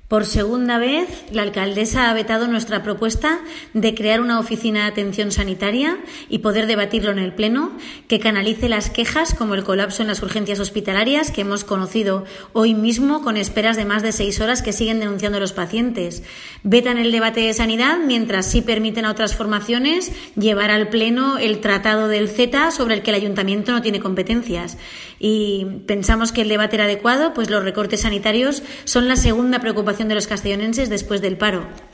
Por segunda vez, la alcaldesa ha vetado nuestra propuesta de crear una oficina de atención sanitaria y poder debatirlo en el Pleno, que canalice las quejas como el colapso en las urgencias hospitalarias que hemos conocido hoy mismo con esperas de más de 6 horas que siguen denunciando los pacientes. Vetan el debate de sanidad mientras sí permiten a otras formaciones llevar al Pleno el tratado del CETA sobre el que el Ayuntamiento no tiene competencias. Y pensamos que el debate era adecuado, pues los recortes sanitarios son la segunda preocupación de los castellonenses después del paro.